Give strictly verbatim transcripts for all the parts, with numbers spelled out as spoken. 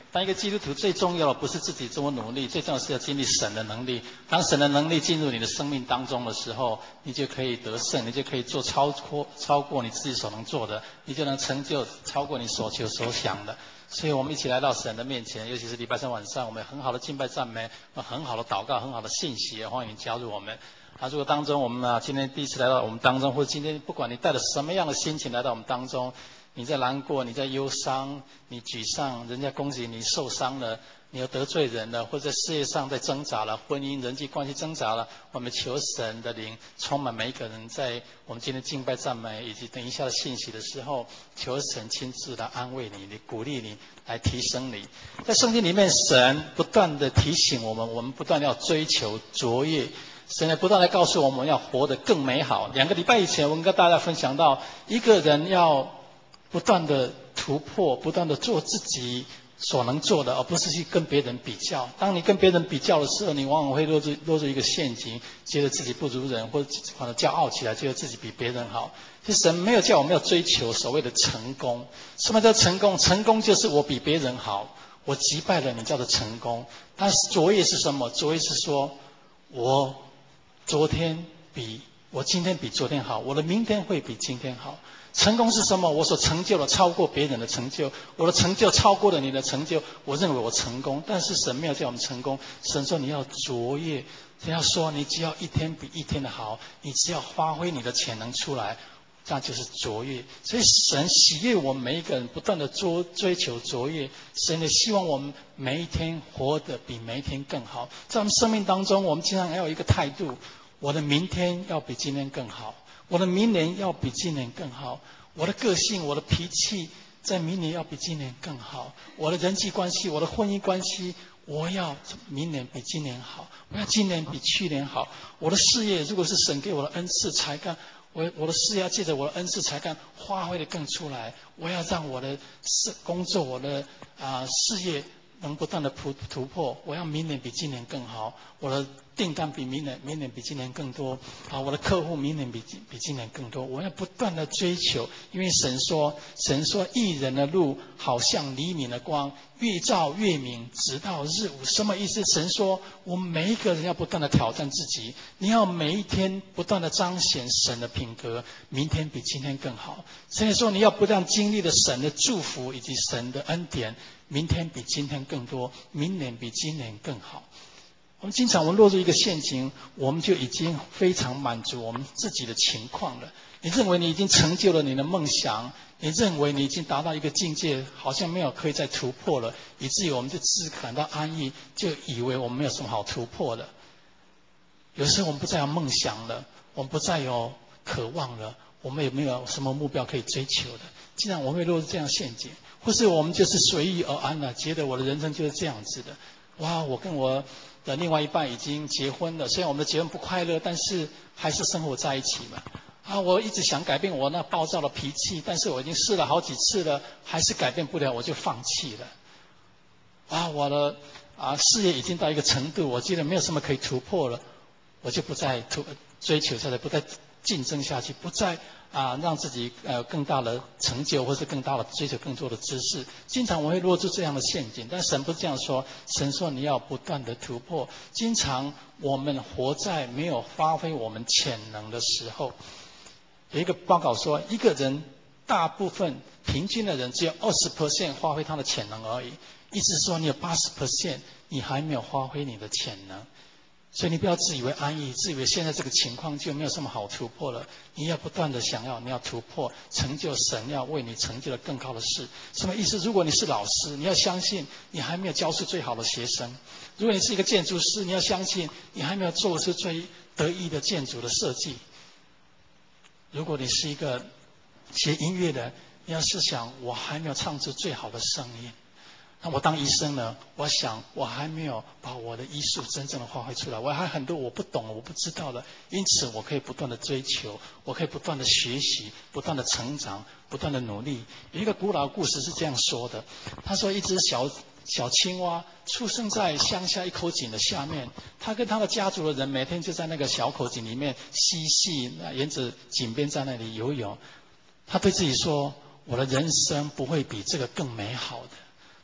当一个基督徒最重要的不是自己怎么努力，最重要的是要经历神的能力。当神的能力进入你的生命当中的时候，你就可以得胜，你就可以做超过超过你自己所能做的，你就能成就超过你所求所想的。所以我们一起来到神的面前，尤其是礼拜三晚上，我们有很好的敬拜赞美，很好的祷告，很好的信息，欢迎加入我们。啊，如果当中我们啊今天第一次来到我们当中，或者今天不管你带着什么样的心情来到我们当中，你在难过，你在忧伤，你沮丧，人家恭喜你受伤了，你又得罪人了，或者在事业上在挣扎了，婚姻人际关系挣扎了，我们求神的灵充满每一个人，在我们今天敬拜赞美以及等一下的信息的时候，求神亲自来安慰你，你鼓励你，来提升你。在圣经里面，神不断的提醒我们，我们不断要追求卓越。神也不断地告诉我们要活得更美好。两个礼拜以前，我们跟大家分享到，一个人要不断的突破，不断的做自己所能做的，而不是去跟别人比较。当你跟别人比较的时候，你往往会落入落入一个陷阱，觉得自己不如人，或者或者骄傲起来，觉得自己比别人好。其实神没有叫我们要追求所谓的成功。什么叫成功？成功就是我比别人好，我击败了你，叫做成功。但是卓越是什么？卓越是说，我昨天比我今天比昨天好，我的明天会比今天好。成功是什么？我所成就的超过别人的成就，我的成就超过了你的成就，我认为我成功。但是神没有叫我们成功，神说你要卓越，神要说你只要一天比一天的好，你只要发挥你的潜能出来，这样就是卓越。所以神喜悦我们每一个人不断的追追求卓越，神也希望我们每一天活得比每一天更好。在我们生命当中，我们经常要有一个态度，我的明天要比今天更好，我的明年要比今年更好，我的个性，我的脾气在明年要比今年更好，我的人际关系，我的婚姻关系，我要明年比今年好，我要今年比去年好。我的事业，如果是神给我的恩赐才干，我我的事业要借着我的恩赐才干发挥得更出来。我要让我的事工作，我的啊、呃、事业能不断的突突破。我要明年比今年更好，我的订单比明年明年比今年更多啊！我的客户明年比比今年更多。我要不断的追求，因为神说，神说义人的路好像黎明的光，越照越明，直到日午。什么意思？神说，我们每一个人要不断的挑战自己，你要每一天不断的彰显神的品格，明天比今天更好。神也说，你要不断经历了神的祝福以及神的恩典，明天比今天更多，明年比今年更好。我们经常我们落入一个陷阱，我们就已经非常满足我们自己的情况了。你认为你已经成就了你的梦想，你认为你已经达到一个境界，好像没有可以再突破了，以至于我们就自感到安逸，就以为我们没有什么好突破的。有时候我们不再有梦想了，我们不再有渴望了，我们也没有什么目标可以追求的。既然我们会落入这样陷阱，或是我们就是随遇而安了，觉得我的人生就是这样子的。哇，我跟我的另外一半已经结婚了，虽然我们的结婚不快乐，但是还是生活在一起嘛。啊，我一直想改变我那暴躁的脾气，但是我已经试了好几次了，还是改变不了，我就放弃了。啊，我的啊事业已经到一个程度，我觉得没有什么可以突破了，我就不再突追求下来，不再竞争下去，不再啊让自己呃更大的成就，或是更大的追求更多的知识。经常我会落入这样的陷阱，但神不是这样说，神说你要不断的突破。经常我们活在没有发挥我们潜能的时候，有一个报告说，一个人大部分平均的人只有 百分之二十 发挥他的潜能而已，意思是说你有 百分之八十 你还没有发挥你的潜能。所以你不要自以为安逸，自以为现在这个情况就没有什么好突破了。你要不断的想要，你要突破，成就神要为你成就的更高的事。什么意思？如果你是老师，你要相信你还没有教出最好的学生；如果你是一个建筑师，你要相信你还没有做出最得意的建筑的设计；如果你是一个学音乐的，你要是想我还没有唱出最好的声音。那我当医生呢？我想我还没有把我的医术真正的发挥出来，我还很多我不懂、我不知道的，因此我可以不断的追求，我可以不断的学习，不断的成长，不断的努力。有一个古老的故事是这样说的：他说，一只小小青蛙出生在乡下一口井的下面，他跟他的家族的人每天就在那个小口井里面嬉戏，沿着井边在那里游泳。他对自己说：“我的人生不会比这个更美好的。”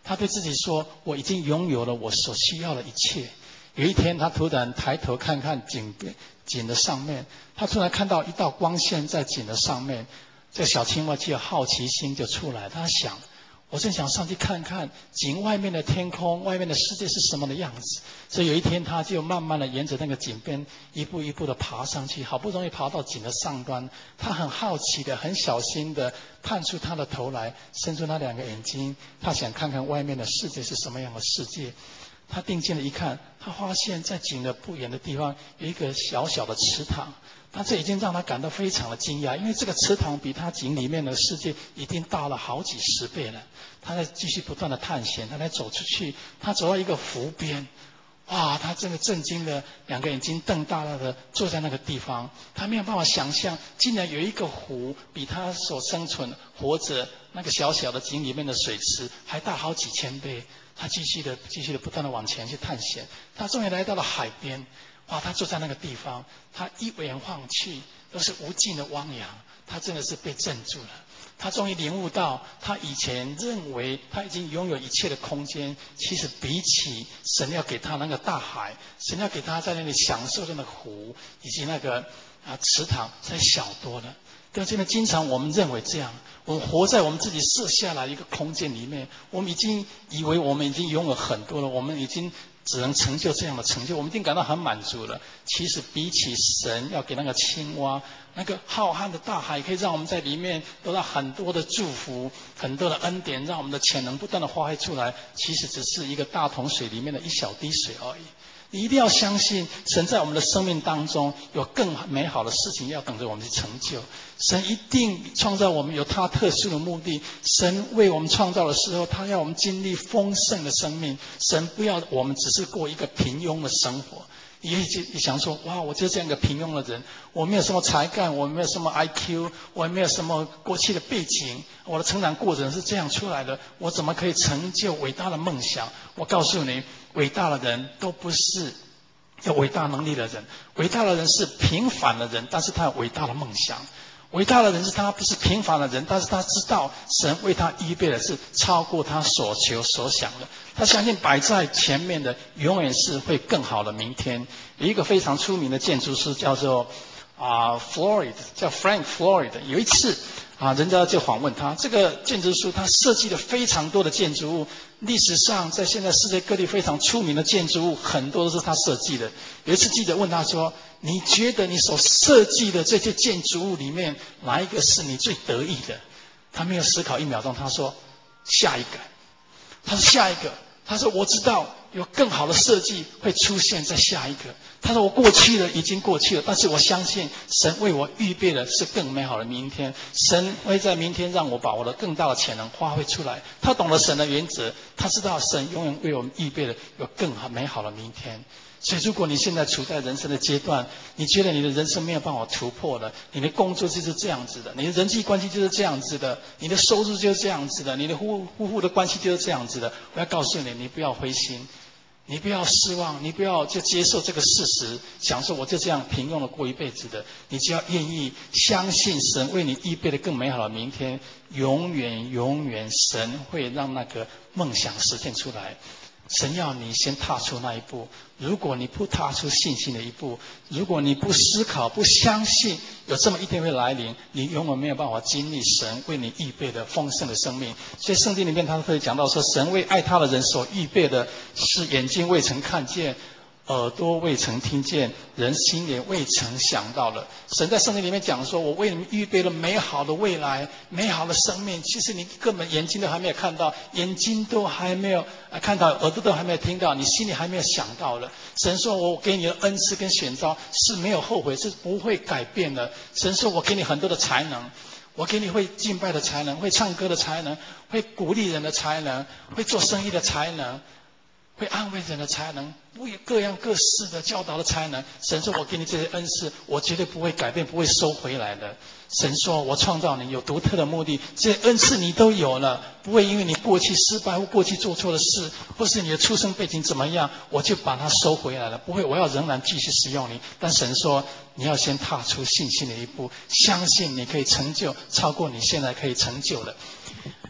他对自己说：“我已经拥有了我所需要的一切。”有一天，他突然抬头看看井边井的上面，他突然看到一道光线在井的上面。这个小青蛙就有好奇心就出来，他想：我正想上去看看井外面的天空，外面的世界是什么的样子。所以有一天，他就慢慢的沿着那个井边一步一步的爬上去，好不容易爬到井的上端，他很好奇的、很小心的探出他的头来，伸出那两个眼睛，他想看看外面的世界是什么样的世界。他定睛的一看，他发现在井的不远的地方有一个小小的池塘。那这已经让他感到非常的惊讶，因为这个池塘比他井里面的世界已经大了好几十倍了。他在继续不断的探险，他在走出去，他走到一个湖边，哇！他真的震惊的，两个眼睛瞪大了的坐在那个地方，他没有办法想象，竟然有一个湖比他所生存活着那个小小的井里面的水池还大好几千倍。他继续的、继续的不断的往前去探险，他终于来到了海边。哇！他坐在那个地方，他一眼望去都是无尽的汪洋，他真的是被镇住了。他终于领悟到，他以前认为他已经拥有一切的空间，其实比起神要给他那个大海，神要给他在那里享受的那个湖以及那个啊池塘，才小多了。对，真的，经常我们认为这样，我们活在我们自己设下来一个空间里面，我们已经以为我们已经拥有很多了，我们已经只能成就这样的成就，我们已经感到很满足了。其实比起神要给那个青蛙，那个浩瀚的大海，可以让我们在里面得到很多的祝福，很多的恩典，让我们的潜能不断的发挥出来。其实只是一个大桶水里面的一小滴水而已。你一定要相信，神在我们的生命当中有更美好的事情要等着我们去成就。神一定创造我们有他特殊的目的。神为我们创造的时候，他要我们经历丰盛的生命。神不要我们只是过一个平庸的生活。你也你想说，哇，我就是这样一个平庸的人，我没有什么才干，我没有什么 I Q， 我也没有什么过去的背景，我的成长过程是这样出来的，我怎么可以成就伟大的梦想？我告诉你，伟大的人都不是有伟大能力的人，伟大的人是平凡的人，但是他有伟大的梦想。伟大的人是他不是平凡的人，但是他知道神为他预备的是超过他所求所想的。他相信摆在前面的永远是会更好的明天。有一个非常出名的建筑师叫做啊 Floyd， 叫 Frank Floyd。有一次啊，人家就访问他，这个建筑师他设计了非常多的建筑物，历史上在现在世界各地非常出名的建筑物很多都是他设计的。有一次记者问他说，你觉得你所设计的这些建筑物里面哪一个是你最得意的？他没有思考一秒钟，他说下一个。他说下一个，他说我知道有更好的设计会出现在下一个。他说我过去了已经过去了，但是我相信神为我预备的是更美好的明天。神会在明天让我把我的更大的潜能发挥出来。他懂得神的原则，他知道神永远为我们预备的有更好美好的明天。所以如果你现在处在人生的阶段，你觉得你的人生没有办法突破了，你的工作就是这样子的，你的人际关系就是这样子的，你的收入就是这样子的，你的夫夫妇的关系就是这样子的，我要告诉你，你不要灰心，你不要失望，你不要就接受这个事实，想说我就这样平庸的过一辈子的。你只要愿意相信神为你预备的更美好的明天，永远永远神会让那个梦想实现出来。神要你先踏出那一步，如果你不踏出信心的一步，如果你不思考不相信有这么一天会来临，你永远没有办法经历神为你预备的丰盛的生命。所以圣经里面他会讲到说，神为爱他的人所预备的是眼睛未曾看见，耳朵未曾听见，人心也未曾想到了。神在圣经里面讲说，我为你们预备了美好的未来，美好的生命。其实你根本眼睛都还没有看到，眼睛都还没有看到，耳朵都还没有听到，你心里还没有想到了。神说我给你的恩赐跟选召是没有后悔，是不会改变的。神说我给你很多的才能，我给你会敬拜的才能，会唱歌的才能，会鼓励人的才能，会做生意的才能，会安慰人的才能，会各样各式的教导的才能。神说我给你这些恩赐，我绝对不会改变，不会收回来的。神说我创造你有独特的目的，这些恩赐你都有了，不会因为你过去失败或过去做错的事，或是你的出生背景怎么样，我就把它收回来了。不会，我要仍然继续使用你。但神说你要先踏出信心的一步，相信你可以成就超过你现在可以成就的。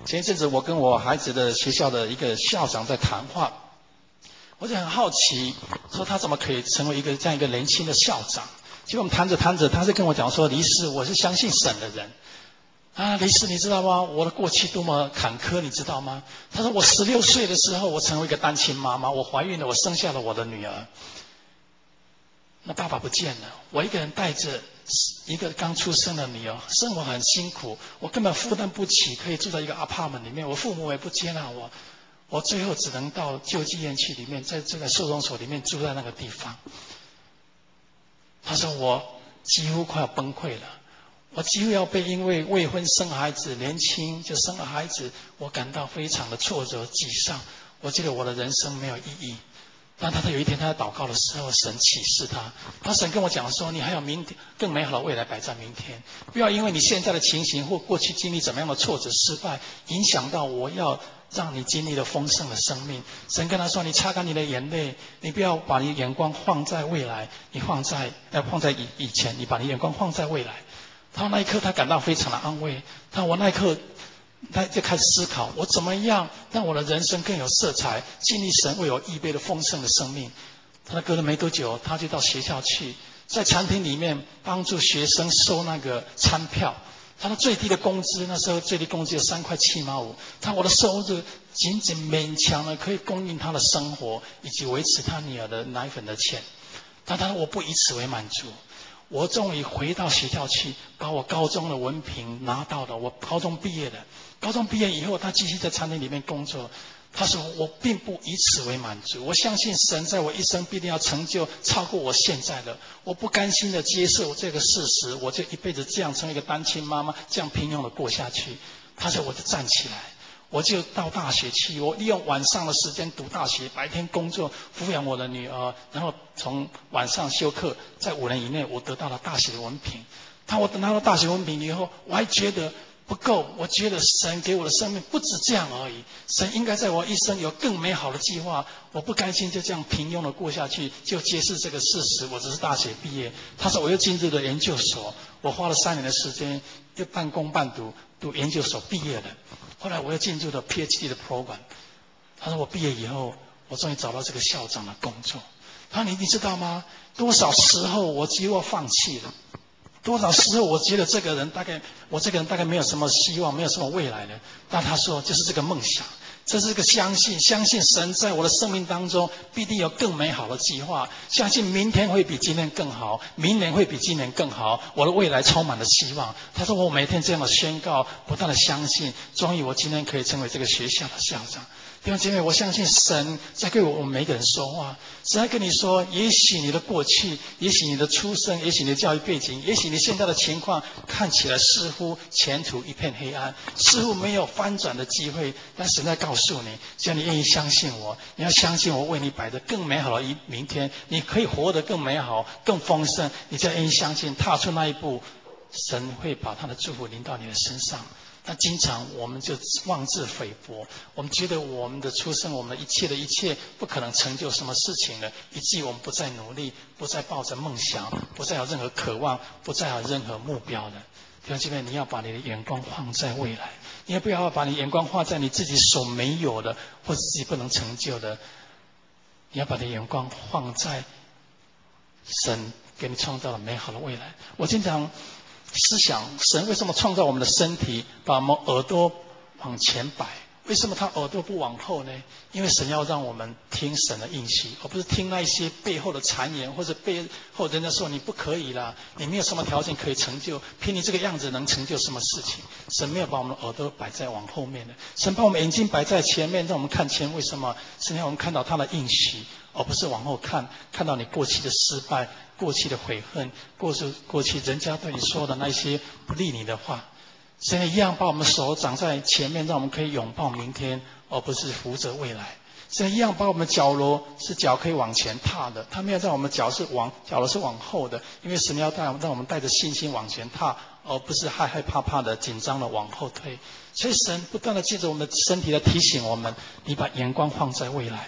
前一阵子我跟我孩子的学校的一个校长在谈话，我就很好奇，说他怎么可以成为一个这样一个年轻的校长？结果我们谈着谈着，他就跟我讲说：“李师，我是相信神的人。”啊，李师，你知道吗？我的过去多么坎坷，你知道吗？他说：“我十六岁的时候，我成为一个单亲妈妈，我怀孕了，我生下了我的女儿。那爸爸不见了，我一个人带着一个刚出生的女儿，生活很辛苦，我根本负担不起，可以住在一个 apartment 里面，我父母也不接纳我，我最后只能到救济院去里面，在这个收容所里面住在那个地方。”他说：“我几乎快要崩溃了。”我几乎要被因为未婚生孩子，年轻就生了孩子，我感到非常的挫折沮丧。我觉得我的人生没有意义。但他有一天他在祷告的时候，神启示他，他神跟我讲说：“你还有明天更美好的未来摆在明天，不要因为你现在的情形或过去经历怎么样的挫折失败，影响到我要让你经历了丰盛的生命。”神跟他说：“你擦干你的眼泪，你不要把你眼光放在未来，你放在要放在以以前，你把你眼光放在未来。”他那一刻他感到非常的安慰。他我那一刻他就开始思考，我怎么样让我的人生更有色彩，经历神为我预备的丰盛的生命。他隔了没多久，他就到学校去，在餐厅里面帮助学生收那个餐票。他的最低的工资，那时候最低工资有三块七毛五。他我的收入仅仅勉强的可以供应他的生活，以及维持他女儿的奶粉的钱。但他说我不以此为满足。我终于回到学校去，把我高中的文凭拿到了。我高中毕业了，高中毕业以后，他继续在餐厅里面工作。他说：“我并不以此为满足，我相信神在我一生必定要成就超过我现在的。我不甘心的接受这个事实，我就一辈子这样成为一个单亲妈妈，这样平庸的过下去。”他说：“我就站起来。”我就到大学去，我利用晚上的时间读大学，白天工作抚养我的女儿，然后从晚上修课，在五年以内我得到了大学的文凭。当我拿到大学文凭以后，我还觉得不够，我觉得神给我的生命不止这样而已，神应该在我一生有更美好的计划。我不甘心就这样平庸的过下去，就揭示这个事实，我只是大学毕业。他说我又进入了研究所，我花了三年的时间，又半工半读，读研究所毕业了。后来我又进入了 P H D 的 program。他说我毕业以后，我终于找到这个校长的工作。他说你你知道吗？多少时候我几乎要放弃了，多少时候我觉得这个人大概我这个人大概没有什么希望，没有什么未来了。但他说就是这个梦想，这是个相信，相信神在我的生命当中必定有更美好的计划，相信明天会比今天更好，明年会比今年更好，我的未来充满了希望。他说我每天这样的宣告，不断的相信，终于我今天可以成为这个学校的校长。弟兄姐妹，我相信神在对我们每个人说话，神在跟你说，也许你的过去，也许你的出生，也许你的教育背景，也许你现在的情况看起来似乎前途一片黑暗，似乎没有翻转的机会，但神在告诉你，只要你愿意相信我，你要相信我为你摆着更美好的一明天，你可以活得更美好更丰盛，你只要愿意相信，踏出那一步，神会把他的祝福临到你的身上。但经常我们就妄自菲薄，我们觉得我们的出生，我们的一切的一切不可能成就什么事情了，以至于我们不再努力，不再抱着梦想，不再有任何渴望，不再有任何目标了。弟兄姐妹，你要把你的眼光放在未来，你也不要把你眼光放在你自己所没有的或者自己不能成就的，你要把你的眼光放在神给你创造了美好的未来。我经常思想，神为什么创造我们的身体，把我们耳朵往前摆？为什么他耳朵不往后呢？因为神要让我们听神的应许，而不是听那些背后的谗言，或者背后人家说你不可以啦，你没有什么条件可以成就，凭你这个样子能成就什么事情？神没有把我们的耳朵摆在往后面的，神把我们眼睛摆在前面，让我们看前。为什么？神要我们看到他的应许，而不是往后看，看到你过去的失败，过去的悔恨，过去过去人家对你说的那些不利你的话。神一样把我们手掌在前面，让我们可以拥抱明天，而不是扶着未来。神一样把我们脚踝是脚可以往前踏的，他没有让我们脚是往脚的是往后的，因为神要带让我们带着信心往前踏，而不是害害怕怕的紧张的往后退。所以神不断的借着我们的身体来提醒我们，你把眼光放在未来。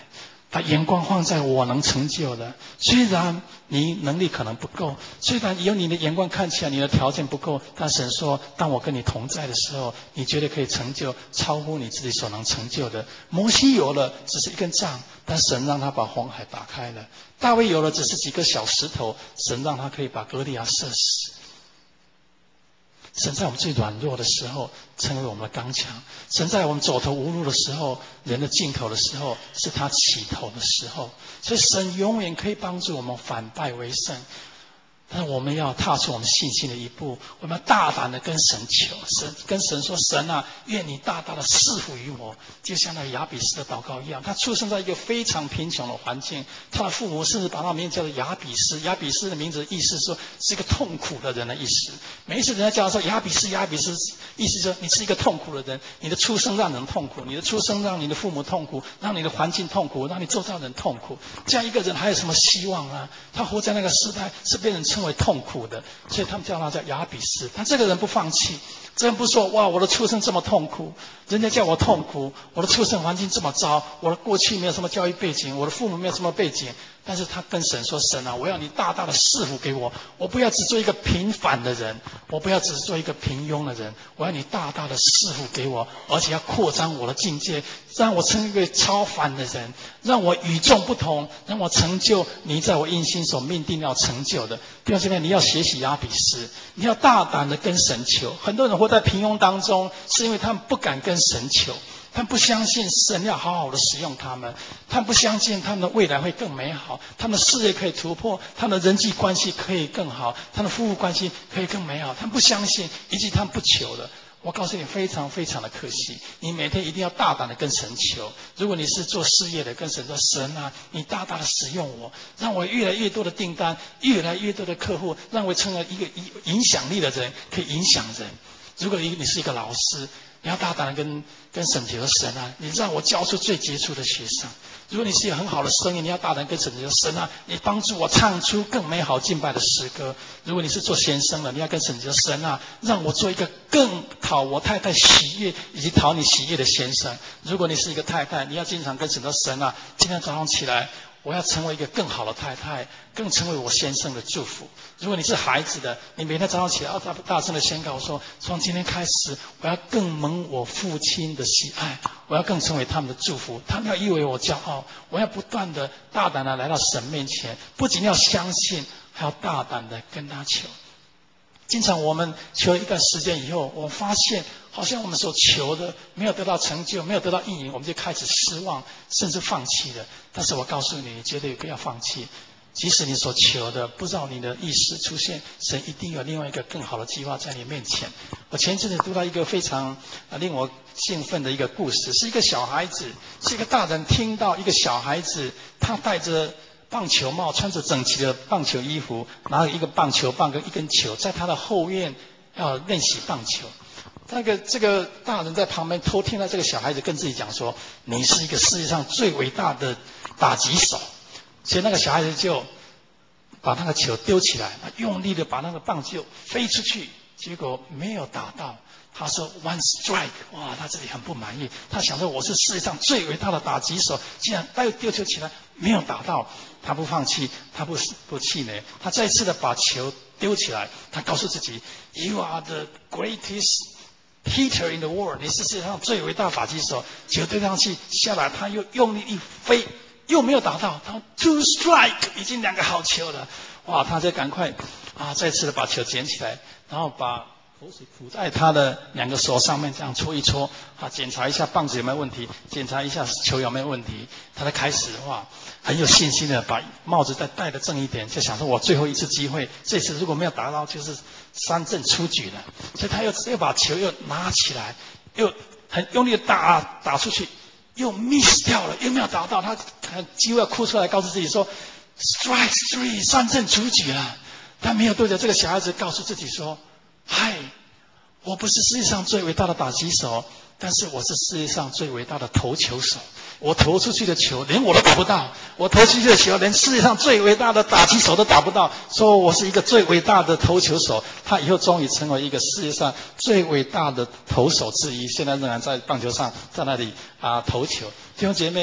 把眼光放在我能成就的。虽然你能力可能不够，虽然有你的眼光看起来你的条件不够，但神说，当我跟你同在的时候，你绝对可以成就超乎你自己所能成就的。摩西有了只是一根杖，但神让他把红海打开了。大卫有了只是几个小石头，神让他可以把歌利亚射死。神在我们最软弱的时候成为我们的刚强，神在我们走投无路的时候，人的尽头的时候，是他起头的时候。所以神永远可以帮助我们反败为胜，但是我们要踏出我们信心的一步，我们要大胆的跟神求，神跟神说，神啊，愿你大大的赐福于我，就像那亚比斯的祷告一样。他出生在一个非常贫穷的环境，他的父母甚至把他名字叫做亚比斯。亚比斯的名字意思说是一个痛苦的人的意思。每一次人家叫他说亚比斯，亚比斯，意思说你是一个痛苦的人，你的出生让人痛苦，你的出生让你的父母痛苦，让你的环境痛苦，让你周遭人痛苦。这样一个人还有什么希望啊？他活在那个时代是被人称为痛苦的，所以他们叫他叫亚比斯。但这个人不放弃，这人不说哇，我的出生这么痛苦，人家叫我痛苦，我的出生环境这么糟，我的过去没有什么教育背景，我的父母没有什么背景，但是他跟神说，神啊，我要你大大的赐福给我，我不要只做一个平凡的人，我不要只做一个平庸的人，我要你大大的赐福给我，而且要扩张我的境界，让我成为一个超凡的人，让我与众不同，让我成就你在我因心所命定要成就的。弟兄姐妹，你要学习亚比斯，你要大胆的跟神求。很多人活在平庸当中，是因为他们不敢跟神求，他们不相信神要好好的使用他们，他们不相信他们的未来会更美好，他们的事业可以突破，他们的人际关系可以更好，他们的夫妇关系可以更美好，他们不相信，以及他们不求的。我告诉你，非常非常的可惜，你每天一定要大胆的跟神求。如果你是做事业的，跟神说，神啊，你大大的使用我，让我越来越多的订单，越来越多的客户，让我成为一个影响力的人，可以影响人。如果你是一个老师，你要大胆的跟跟神求，神啊，你让我教出最杰出的学生。如果你是一个很好的声音，你要大胆跟神求，神啊，你帮助我唱出更美好敬拜的诗歌。如果你是做先生的，你要跟神求，神啊，让我做一个更讨我太太喜悦以及讨你喜悦的先生。如果你是一个太太，你要经常跟神说，神啊，今天早上起来，我要成为一个更好的太太，更成为我先生的祝福。如果你是孩子的，你每天早上起来要大大声的宣告说，从今天开始，我要更蒙我父亲的喜爱，我要更成为他们的祝福，他们要以为我骄傲。我要不断的大胆的来到神面前，不仅要相信，还要大胆的跟他求。经常我们求了一段时间以后，我发现好像我们所求的没有得到成就，没有得到应允，我们就开始失望，甚至放弃了。但是我告诉你，绝对不要放弃。即使你所求的不照你的意思出现，神一定有另外一个更好的计划在你面前。我前阵子读到一个非常令我兴奋的一个故事，是一个小孩子，是一个大人听到一个小孩子，他戴着棒球帽，穿着整齐的棒球衣服，拿了一个棒球棒跟一根球，在他的后院要练习棒球。那个这个大人在旁边偷听到这个小孩子跟自己讲说，你是一个世界上最伟大的打击手。所以那个小孩子就把那个球丢起来，他用力的把那个棒球飞出去，结果没有打到。他说 one strike， 哇，他自己很不满意。他想说，我是世界上最伟大的打击手，竟然又丢球起来没有打到。他不放弃，他不不气馁，他再次的把球丢起来。他告诉自己 ，You are the greatest hitter in the world， 你是世界上最伟大的打击手。球丢上去下来，他又用力一飞，又没有打到。他 two strike， 已经两个好球了。哇，他就赶快啊，再次的把球捡起来，然后把口水吐在他的两个手上面，这样搓一搓啊，检查一下棒子有没有问题，检查一下球有没有问题。他才开始哇，很有信心的把帽子再戴得正一点，就想说我最后一次机会，这次如果没有打到，就是三振出局了。所以他又又把球又拿起来，又很用力的打打出去，又 miss 掉了，又没有打到。他几乎要哭出来，告诉自己说 strike three， 三振出局了。但没有多久，这个小孩子告诉自己说，嗨，我不是世界上最伟大的打击手，但是我是世界上最伟大的投球手。我投出去的球连我都打不到，我投出去的球连世界上最伟大的打击手都打不到，说我是一个最伟大的投球手。他以后终于成为一个世界上最伟大的投手之一，现在仍然在棒球上在那里啊投球。弟兄姐妹，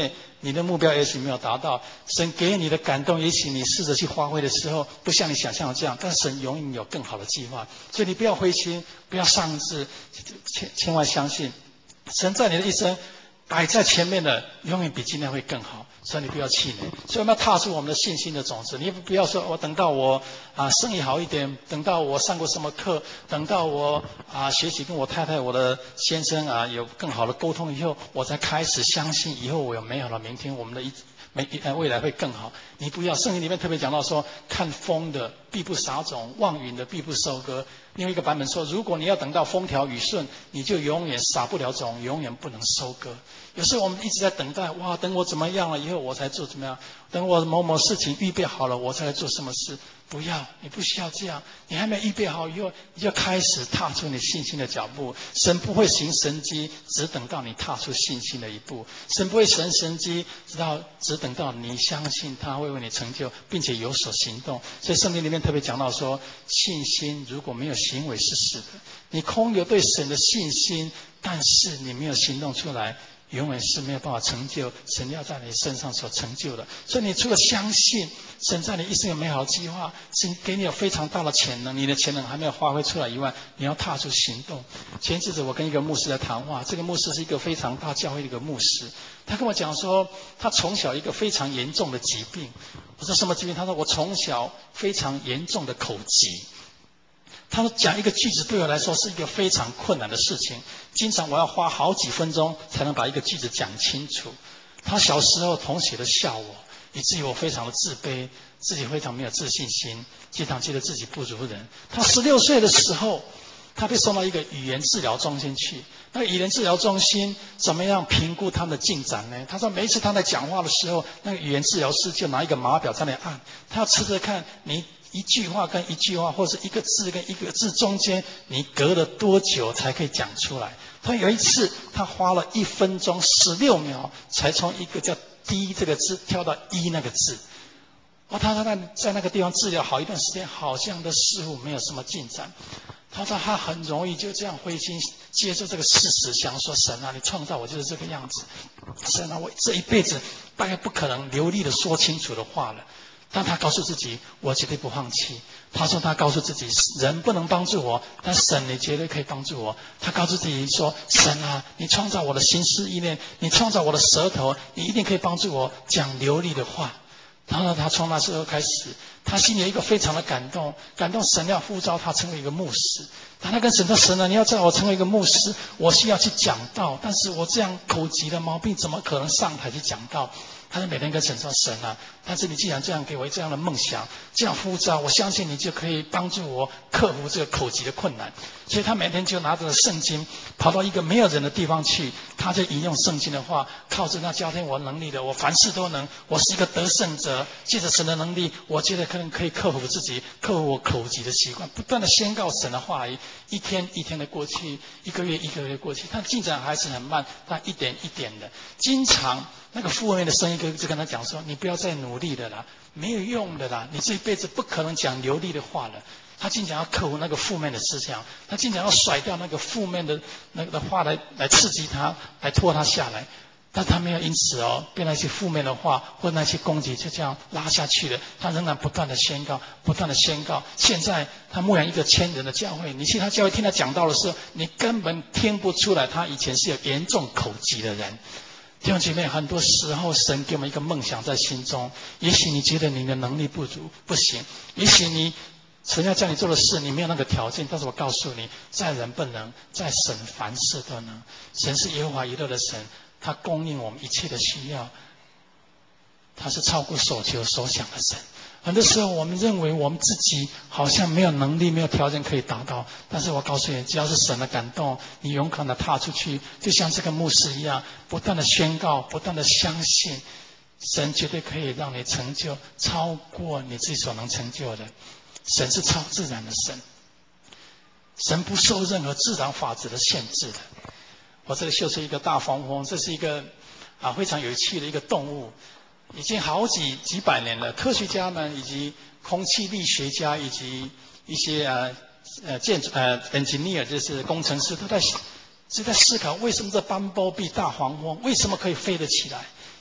你的目标也许没有达到，神给你的感动，也许你试着去发挥的时候，不像你想象的这样，但神永远有更好的计划，所以你不要灰心，不要丧志，千千万相信，神在你的一生摆在前面的，永远比今天会更好，所以你不要气馁。所以我们要踏出我们的信心的种子。你不要说我等到我啊生意好一点，等到我上过什么课，等到我啊学习跟我太太、我的先生啊有更好的沟通以后，我才开始相信以后我有美好的明天，我们的一没呃未来会更好。你不要，圣经里面特别讲到说，看风的必不撒种，望云的必不收割。另外一个版本说，如果你要等到风调雨顺，你就永远撒不了种，永远不能收割。有时候我们一直在等待，哇，等我怎么样了以后我才做怎么样，等我某某事情预备好了我才来做什么事。不要，你不需要这样，你还没预备好以后，你就开始踏出你信心的脚步。神不会行神迹，只等到你踏出信心的一步。神不会行神迹，直到只等到你相信他会为你成就，并且有所行动。所以圣经里面特别讲到说，信心如果没有行为是死的。你空有对神的信心，但是你没有行动出来，永远是没有办法成就神要在你身上所成就的。所以你除了相信神在你一生有美好的计划，神给你有非常大的潜能，你的潜能还没有发挥出来以外，你要踏出行动。前一阵子我跟一个牧师在谈话，这个牧师是一个非常大教会的一个牧师，他跟我讲说，他从小一个非常严重的疾病。我说什么疾病？他说我从小非常严重的口疾。他说讲一个句子对我来说是一个非常困难的事情，经常我要花好几分钟才能把一个句子讲清楚。他小时候同学都笑我，以至于我非常的自卑，自己非常没有自信心，经常觉得自己不如人。他十六岁的时候，他被送到一个语言治疗中心去。那个语言治疗中心怎么样评估他们的进展呢？他说每一次他在讲话的时候，那个语言治疗师就拿一个码表在那里按，他要吃着看你一句话跟一句话，或者一个字跟一个字中间，你隔了多久才可以讲出来？他有一次，他花了一分钟十六秒，才从一个叫“低”这个字跳到“一”那个字。哦，他在在那个地方治疗好一段时间，好像都似乎没有什么进展。他说他很容易就这样灰心，接受这个事实，想说神啊，你创造我就是这个样子，神啊，我这一辈子大概不可能流利的说清楚的话了。但他告诉自己，我绝对不放弃。他说他告诉自己，人不能帮助我，但神你绝对可以帮助我。他告诉自己说，神啊，你创造我的心思意念，你创造我的舌头，你一定可以帮助我讲流利的话。然后他从那时候开始，他心里有一个非常的感动，感动神要呼召他成为一个牧师。他跟神说，神啊，你要叫我成为一个牧师，我需要去讲道，但是我这样口疾的毛病怎么可能上台去讲道？他就每天跟神说，神啊，但是你既然这样给我这样的梦想，这样呼召，我相信你就可以帮助我克服这个口疾的困难。所以他每天就拿着圣经跑到一个没有人的地方去，他就引用圣经的话，靠着那教天我能力的，我凡事都能，我是一个得胜者，借着神的能力，我觉得可能可以克服自己，克服我口疾的习惯，不断的宣告神的话语。一天一天的过去，一个月一个月过去，他进展还是很慢，他一点一点的，经常那个负面的声音就跟他讲说，你不要再努力了啦，没有用的啦，你这一辈子不可能讲流利的话了。他经常要克服那个负面的思想，他经常要甩掉那个负面的那个话来来刺激他，来拖他下来。但他没有因此哦被那些负面的话或那些攻击就这样拉下去了，他仍然不断的宣告，不断的宣告。现在他牧养一个千人的教会，你去他教会听他讲道的时候，你根本听不出来他以前是有严重口疾的人。弟兄姐妹，很多时候神给我们一个梦想在心中，也许你觉得你的能力不足不行，也许你神要叫你做的事你没有那个条件，但是我告诉你，在人不能，在神凡事都能。神是耶和华以勒的神，他供应我们一切的需要，他是超过所求所想的神。很多时候我们认为我们自己好像没有能力没有条件可以达到，但是我告诉你，只要是神的感动，你勇敢的踏出去，就像这个牧师一样，不断的宣告，不断的相信，神绝对可以让你成就超过你自己所能成就的。神是超自然的神，神不受任何自然法则的限制的。我这里秀出一个大黄蜂，这是一个啊非常有趣的一个动物，已经好几几百年了。科学家们以及空气力学家以及一些呃呃建筑呃 engineer 就是工程师都在是在思考，为什么这斑波比大黄蜂为什么可以飞得起来？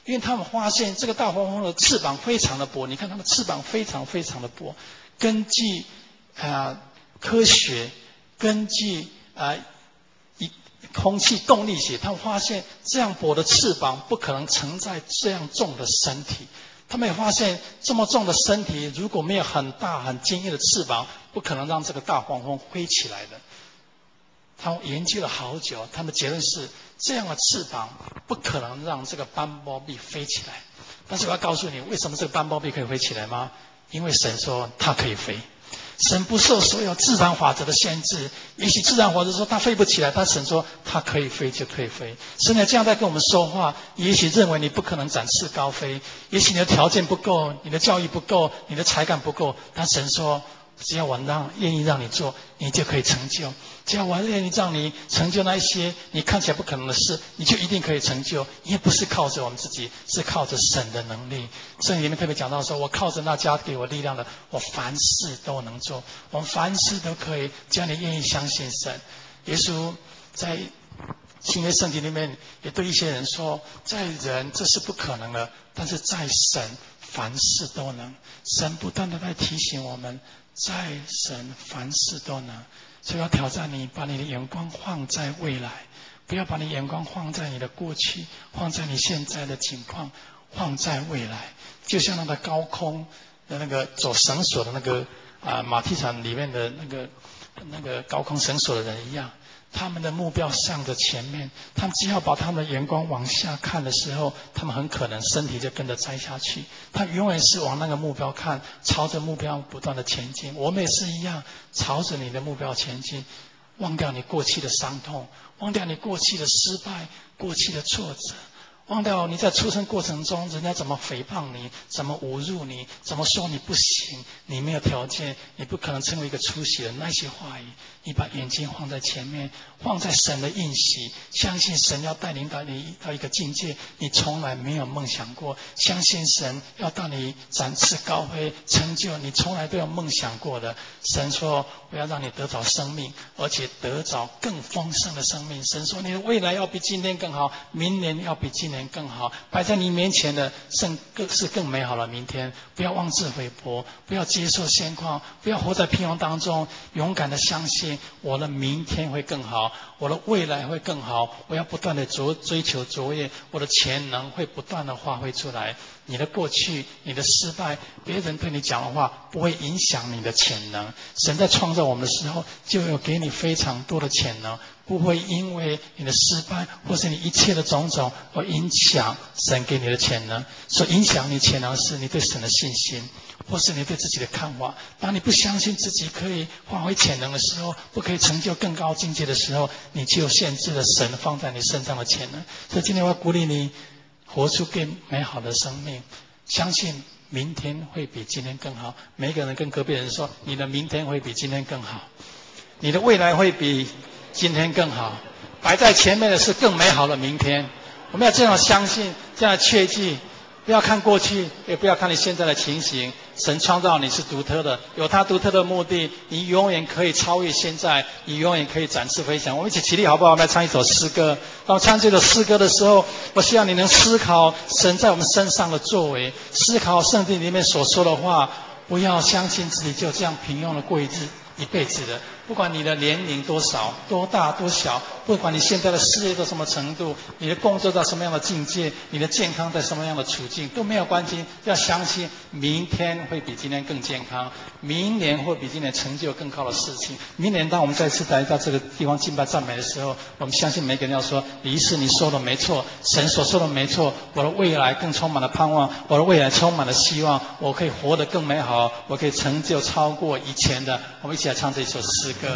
因为他们发现这个大黄蜂的翅膀非常的薄，你看它们翅膀非常非常的薄。根据啊、呃、科学，根据啊一、呃、空气动力学，他们发现这样薄的翅膀不可能承载这样重的身体。他们也发现这么重的身体如果没有很大很坚硬的翅膀，不可能让这个大黄蜂飞起来的。他们研究了好久，他们的结论是这样的翅膀不可能让这个斑驳壁飞起来。但是我要告诉你，为什么这个斑驳壁可以飞起来吗？因为神说它可以飞。神不受所有自然法则的限制，也许自然法则说它飞不起来，但神说它可以飞就可以飞。神也这样在跟我们说话，也许认为你不可能展翅高飞，也许你的条件不够，你的教育不够，你的才干不够，但神说只要我让愿意让你做，你就可以成就。只要我愿意让你成就那一些你看起来不可能的事，你就一定可以成就。因为不是靠着我们自己，是靠着神的能力。圣经里面特别讲到说，我靠着那加给我力量的，我凡事都能做。我们凡事都可以，只要你愿意相信神。耶稣在新约圣经里面也对一些人说，在人这是不可能的，但是在神凡事都能。神不断的在提醒我们，在神凡事都能。所以要挑战你，把你的眼光放在未来，不要把你眼光放在你的过去，放在你现在的情况，放在未来。就像那个高空的那个走绳索的那个啊马蹄场里面的那个那个高空绳索的人一样，他们的目标向着前面，他们只要把他们的眼光往下看的时候，他们很可能身体就跟着栽下去。他永远是往那个目标看，朝着目标不断的前进。我们也是一样，朝着你的目标前进，忘掉你过去的伤痛，忘掉你过去的失败，过去的挫折，忘掉你在出生过程中人家怎么诽谤你，怎么侮辱你，怎么说你不行，你没有条件，你不可能成为一个出息的那些话语。你把眼睛放在前面，放在神的应许，相信神要带领到你到一个境界你从来没有梦想过，相信神要到你展翅高飞，成就你从来没有梦想过的。神说我要让你得着生命，而且得着更丰盛的生命。神说你的未来要比今天更好，明年要比今年更好，摆在你面前的胜更是更美好的明天。不要妄自菲薄，不要接受现况，不要活在平庸当中，勇敢的相信我的明天会更好，我的未来会更好。我要不断的追追求卓越，我的潜能会不断的发挥出来。你的过去，你的失败，别人对你讲的话不会影响你的潜能。神在创造我们的时候就有给你非常多的潜能，不会因为你的失败或是你一切的种种而影响神给你的潜能。所影响你潜能是你对神的信心，或是你对自己的看法。当你不相信自己可以发挥潜能的时候，不可以成就更高境界的时候，你就限制了神放在你身上的潜能。所以今天我要鼓励你活出更美好的生命，相信明天会比今天更好。每一个人跟隔壁人说，你的明天会比今天更好，你的未来会比今天更好，摆在前面的是更美好的明天。我们要这样相信，这样确记，不要看过去，也不要看你现在的情形。神创造你是独特的，有他独特的目的，你永远可以超越现在，你永远可以展翅飞翔。我们一起起立好不好？我们来唱一首诗歌。当我唱这首诗歌的时候，我希望你能思考神在我们身上的作为，思考圣经里面所说的话，不要相信自己就这样平庸的过一日一辈子的。不管你的年龄多少，多大多小，不管你现在的事业到什么程度，你的工作到什么样的境界，你的健康在什么样的处境，都没有关系。要相信明天会比今天更健康，明年会比今年成就更高的事情。明年当我们再次来到这个地方敬拜赞美的时候，我们相信每个人要说，李医师你说的没错，神所说的没错，我的未来更充满了盼望，我的未来充满了希望，我可以活得更美好，我可以成就超过以前的。我们一起来唱这首诗歌。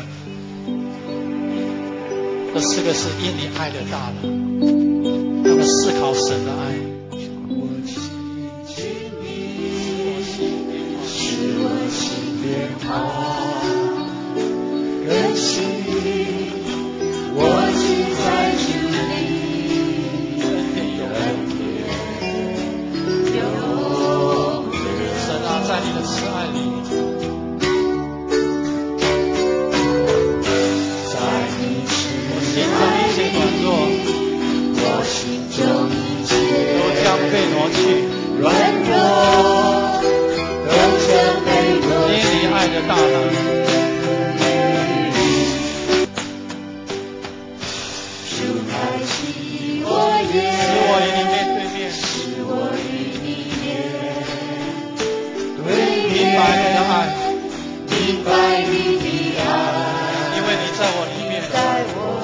这诗歌是因你爱的大了，让我们思考神的爱。 我亲近你，使我心变好，更新我只在主里，恩典永远。 神啊，在你的慈爱里， 我心中一切大能。 主开启我眼， 使我与你面对面， 使我与你面对明白你的爱， 明白你的爱， 因为你在我里面， 在我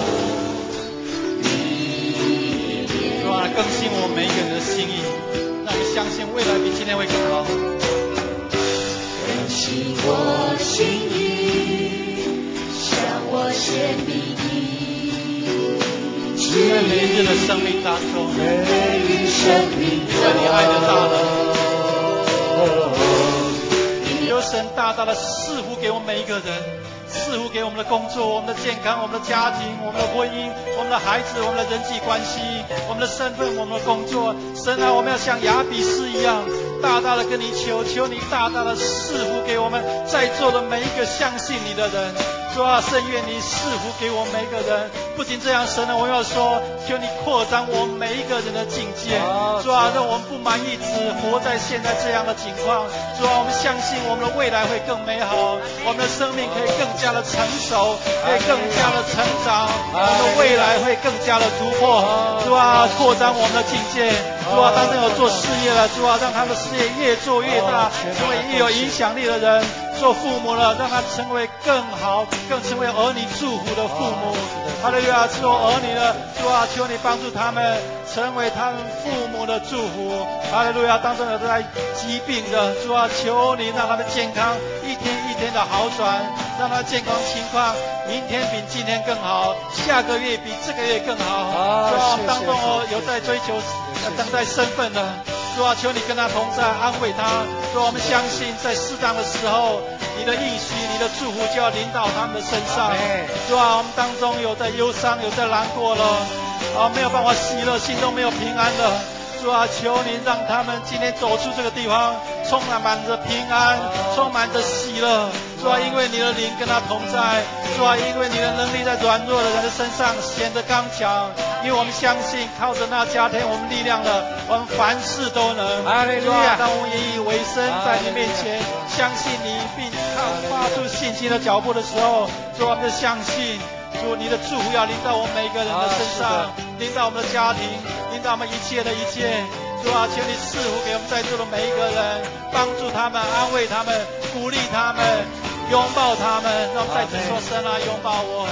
里面， 主啊，更新我们每一个人的心意，让我们相信未来比今天会更好。 更新我心意，向我显明你， 在每日的生命当中， 每日生命因为你爱的大能，有神大大的赐福给我们每一个人，赐福给我们的工作、我们的健康、我们的家庭、我们的婚姻、我们的孩子、我们的人际关系、我们的身份、我们的工作。神啊，我们要像亚比斯一样，大大的跟你求，求你大大的赐福给我们在座的每一个相信你的人。主啊，甚愿你赐福给我们每一个人。不仅这样，神啊，我要说，求你扩张我们每一个人的境界。主啊，让我们不满意只活在现在这样的境况。主啊，我们相信我们的未来会更美好，我们的生命可以更加的成熟，可以更加的成长，我们的未来会更加的突破。主啊，扩张我们的境界。主啊，当中有做事业了，主啊，让他们的事业越做越大，成为越有影响力的人。做父母了，让他成为更好、更成为儿女祝福的父母。哈利路亚！做儿女的，主啊，求你帮助他们成为他们父母的祝福。哈利路亚！当中有在疾病的，主啊，求你让他们健康一天一天的好转，让他健康情况明天比今天更好，下个月比这个月更好。主啊，当中哦有在追求、等待身份的。主啊，求你跟他同在，安慰他。主啊，我们相信在适当的时候，你的应许、你的祝福就要临到他们的身上。主啊，我们当中有在忧伤，有在难过了，啊，没有办法喜乐，心中没有平安的。主啊，求你让他们今天走出这个地方，充满着平安，充满着喜乐。主啊，因为你的灵跟他同在。主啊，因为你的能力在软弱的人的身上显得刚强。因为我们相信，靠着那加添我们力量的，我们凡事都能。主啊，当我们引以为生，在你面前相信你，并靠发出信心的脚步的时候，主啊，我们就相信。主，你的祝福要临到我们每一个人的身上，临到我们的家庭，临到我们一切的一切。主啊，求你赐福给我们在座的每一个人，帮助他们，安慰他们，鼓励他们，拥抱他们。让我们再次说声啊，拥抱我。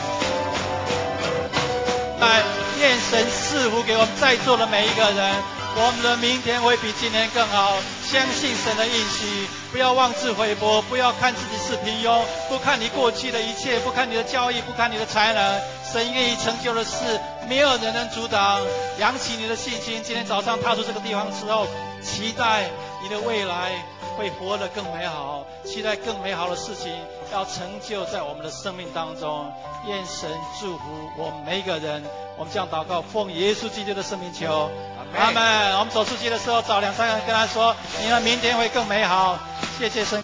来，愿神赐福给我们在座的每一个人。我们的明天会比今天更好，相信神的应许，不要妄自菲薄，不要看自己是平庸，不看你过去的一切，不看你的教义，不看你的才能。神愿意成就的事，没有人能阻挡。扬起你的信心，今天早上踏出这个地方之后，期待你的未来会活得更美好，期待更美好的事情要成就在我们的生命当中。愿神祝福我们每一个人。我们这样祷告，奉耶稣基督的圣名求，阿们。我们走出去的时候，找两三个人跟他说，你的明天会更美好。谢谢神。